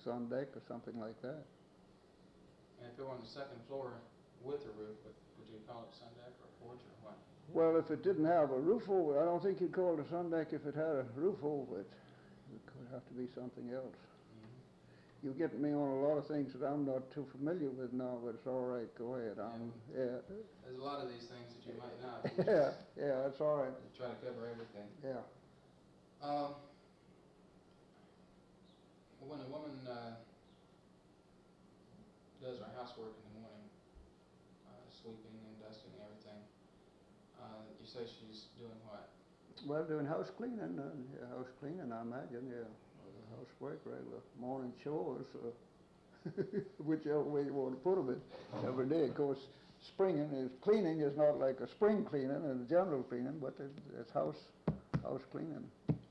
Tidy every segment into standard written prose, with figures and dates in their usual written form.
sun deck or something like that. And if it were on the second floor with a roof, would you call it sun deck or porch or what? Well, if it didn't have a roof over it, I don't think you'd call it a sun deck if it had a roof over it. It could have to be something else. Mm-hmm. You get me on a lot of things that I'm not too familiar with now, but it's all right. Go ahead. Yeah. There's a lot of these things that you might not. Yeah, that's all right. Try to cover everything. Yeah. When a woman does her housework in the morning, sweeping and dusting and everything, you say she's doing what? Well, doing house cleaning, I imagine, yeah. Housework, regular morning chores, whichever way you want to put them in, every day. Of course, cleaning is not like a spring cleaning and general cleaning, but it's house cleaning.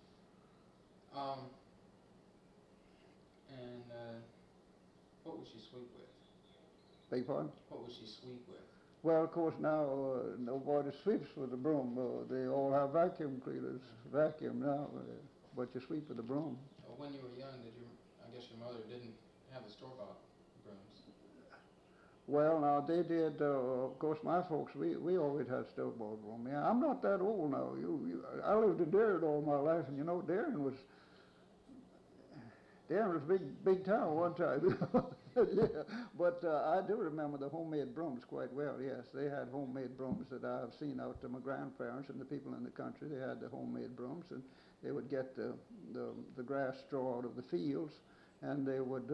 What would she sweep with? Beg pardon? What would she sweep with? Well, of course, now nobody sweeps with a broom. They all have vacuum cleaners, vacuum now, but you sweep with a broom. When you were young, I guess your mother didn't have the store-bought brooms. Well, now they did. Of course, my folks, we always had store-bought broom. Yeah, I'm not that old now. I lived in Darien all my life, and you know, Darien was big town one time. Yeah, but I do remember the homemade brooms quite well. Yes, they had homemade brooms that I've seen out to my grandparents and the people in the country. They had the homemade brooms, and they would get the grass straw out of the fields, and they would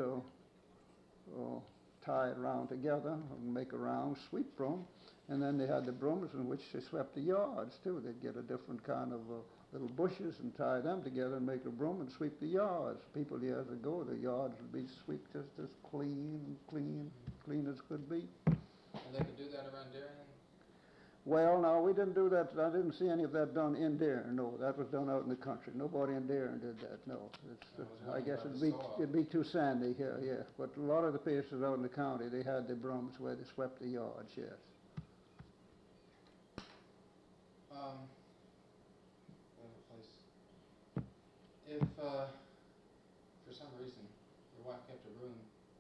tie it round together and make a round sweep broom. And then they had the brooms in which they swept the yards too. They'd get a different kind of little bushes and tie them together and make a broom and sweep the yards. People years ago, the yards would be swept just as clean as could be. And they could do that around Darien? Well, no, we didn't do that. I didn't see any of that done in Darien. No, that was done out in the country. Nobody in Darien did that. No, I guess it'd be too sandy here. Yeah, but a lot of the places out in the county, they had the brooms where they swept the yards. Yes. If for some reason your wife kept a room,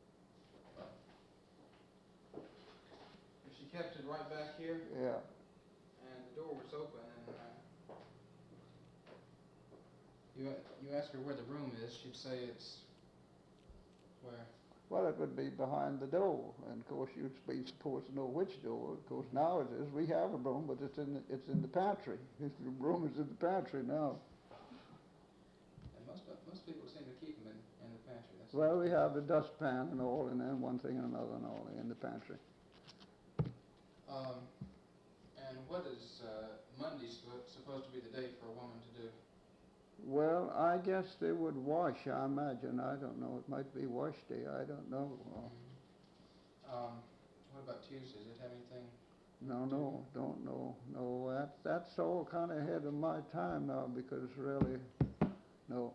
if she kept it right back here, yeah, and the door was open, and you ask her where the room is, she'd say it's where? Well, it would be behind the door, and of course you'd be supposed to know which door. Of course nowadays we have a broom, but it's in the pantry. The broom is in the pantry now. And most people seem to keep them in the pantry. Well, we have the dustpan and all, and then one thing and another and all in the pantry. And what is Monday supposed to be the day for a woman to do? Well, I guess they would wash, I imagine. I don't know. It might be wash day. I don't know. What about Tuesday? Does it have anything? No, don't know. No, that's all kind of ahead of my time now because really, no.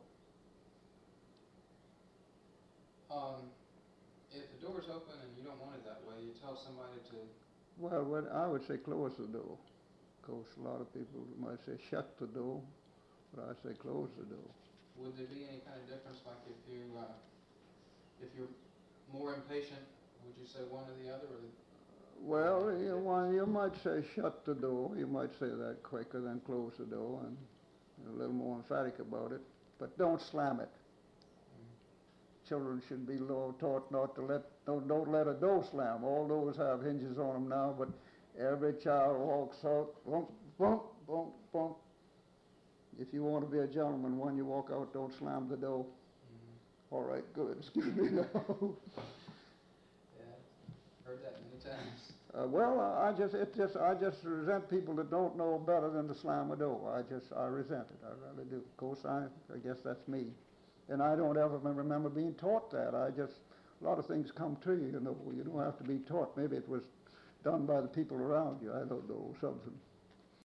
If the door's open and you don't want it that way, you tell somebody to... Well, I would say close the door. Of course, a lot of people might say shut the door, but I say close the door. Would there be any kind of difference, like if you're more impatient, would you say one or the other? Or well, you might say shut the door. You might say that quicker than close the door, and a little more emphatic about it. But don't slam it. Children should be taught not to don't let a door slam. All doors have hinges on them now, but every child walks out, bump, bump, bump, bump. If you want to be a gentleman, when you walk out, don't slam the door. Mm-hmm. All right, good. Excuse me now. Yeah, heard that many times. Well, I just resent people that don't know better than to slam a door. I resent it. I really do. Of course, I guess that's me. And I don't ever remember being taught that. A lot of things come to you, you know. You don't have to be taught. Maybe it was done by the people around you. I don't know, something.